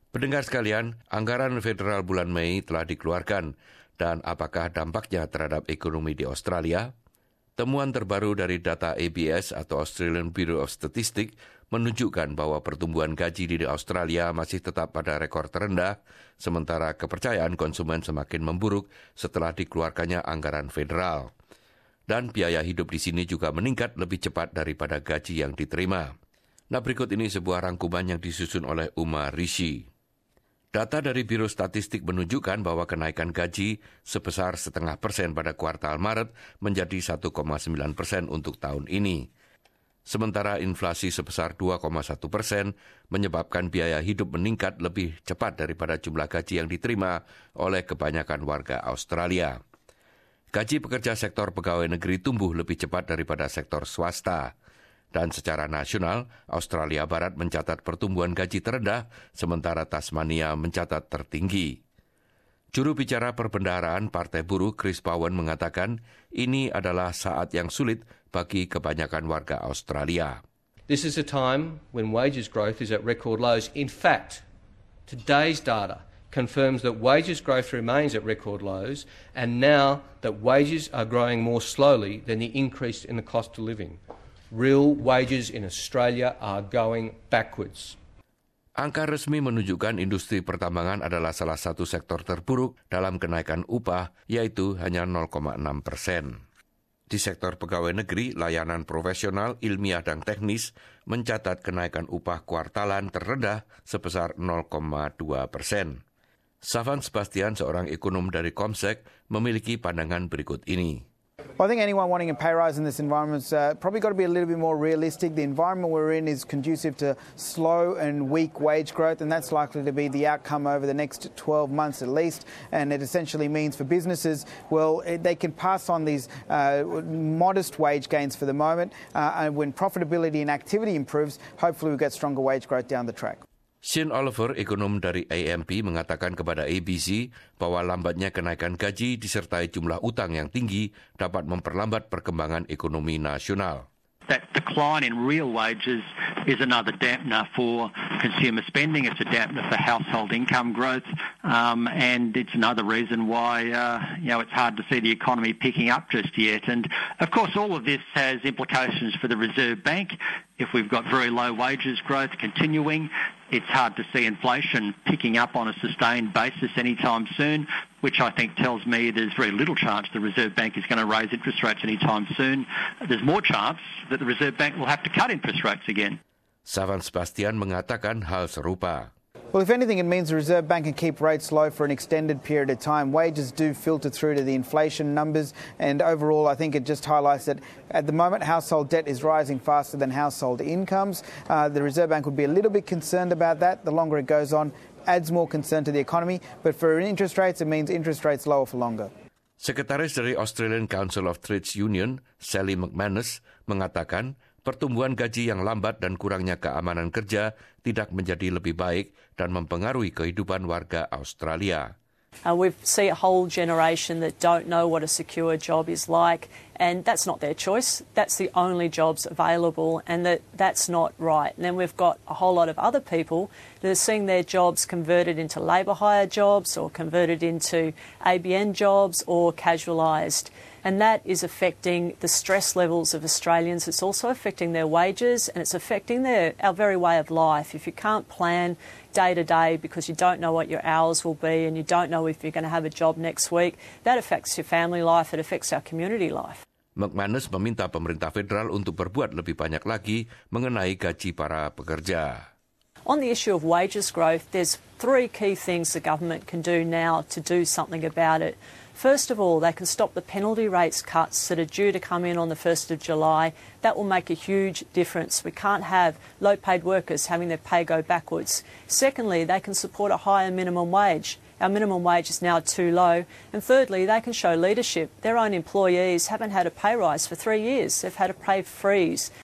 Pendengar sekalian, anggaran federal bulan Mei telah dikeluarkan, dan apakah dampaknya terhadap ekonomi di Australia? Temuan terbaru dari data ABS atau Australian Bureau of Statistics menunjukkan bahwa pertumbuhan gaji di Australia masih tetap pada rekor terendah, sementara kepercayaan konsumen semakin memburuk setelah dikeluarkannya anggaran federal. Dan biaya hidup di sini juga meningkat lebih cepat daripada gaji yang diterima. Nah, berikut ini sebuah rangkuman yang disusun oleh Uma Rishi. Data dari Biro Statistik menunjukkan bahwa kenaikan gaji sebesar 0,5% pada kuartal Maret menjadi 1,9% untuk tahun ini. Sementara inflasi sebesar 2,1% menyebabkan biaya hidup meningkat lebih cepat daripada jumlah gaji yang diterima oleh kebanyakan warga Australia. Gaji pekerja sektor pegawai negeri tumbuh lebih cepat daripada sektor swasta. Dan secara nasional, Australia Barat mencatat pertumbuhan gaji terendah, sementara Tasmania mencatat tertinggi. Juru bicara perbendaharaan Partai Buruh Chris Bowen mengatakan ini adalah saat yang sulit bagi kebanyakan warga Australia. This is a time when wages growth is at record lows. In fact, today's data confirms that wages growth remains at record lows, and now that wages are growing more slowly than the increase in the cost of living. Real wages in Australia are going backwards. Angka resmi menunjukkan industri pertambangan adalah salah satu sektor terburuk dalam kenaikan upah, yaitu hanya 0,6%. Di sektor pegawai negeri, layanan profesional, ilmiah dan teknis mencatat kenaikan upah kuartalan terendah sebesar 0,2%. Savan Sebastian, seorang ekonom dari Comsec, memiliki pandangan berikut ini. Well, I think anyone wanting a pay rise in this environment is probably got to be a little bit more realistic. The environment we're in is conducive to slow and weak wage growth, and that's likely to be the outcome over the next 12 months at least. And it essentially means for businesses, well, they can pass on these modest wage gains for the moment. And when profitability and activity improves, hopefully we'll get stronger wage growth down the track. Shane Oliver, ekonom dari AMP, mengatakan kepada ABC bahwa lambatnya kenaikan gaji disertai jumlah utang yang tinggi dapat memperlambat perkembangan ekonomi nasional. That decline in real wages is another dampener for consumer spending. It's a dampener for household income growth, and it's another reason why it's hard to see the economy picking up just yet. And of course, all of this has implications for the Reserve Bank. If we've got very low wages growth continuing, it's hard to see inflation picking up on a sustained basis anytime soon, which I think tells me there's very little chance the Reserve Bank is going to raise interest rates anytime soon. There's more chance that the Reserve Bank will have to cut interest rates again. Savan Sebastian mengatakan hal serupa. Well, if anything, it means the Reserve Bank can keep rates low for an extended period of time. Wages do filter through to the inflation numbers, and overall, I think it just highlights that at the moment, household debt is rising faster than household incomes. The Reserve Bank would be a little bit concerned about that. The longer it goes on, adds more concern to the economy. But for interest rates, it means interest rates lower for longer. Sekretaris dari Australian Council of Trades Union, Sally McManus, mengatakan pertumbuhan gaji yang lambat dan kurangnya keamanan kerja tidak menjadi lebih baik dan mempengaruhi kehidupan warga Australia. We see a whole generation that don't know what a secure job is like, and that's not their choice. That's the only jobs available, and that's not right. And then we've got a whole lot of other people that are seeing their jobs converted into labour hire jobs or converted into ABN jobs or casualised. And that is affecting the stress levels of Australians. It's also affecting their wages, and it's affecting our very way of life. If you can't plan day to day because you don't know what your hours will be and you don't know if you're going to have a job next week, that affects your family life, it affects our community life. McManus meminta pemerintah federal untuk berbuat lebih banyak lagi mengenai gaji para pekerja. On the issue of wages growth, there's 3 key things the government can do now to do something about it. First of all, they can stop the penalty rates cuts that are due to come in on the 1st of July. That will make a huge difference. We can't have low-paid workers having their pay go backwards. Secondly, they can support a higher minimum wage. Our minimum wage is now too low. And thirdly, they can show leadership. Their own employees haven't had a pay rise for 3 years. They've had a pay freeze.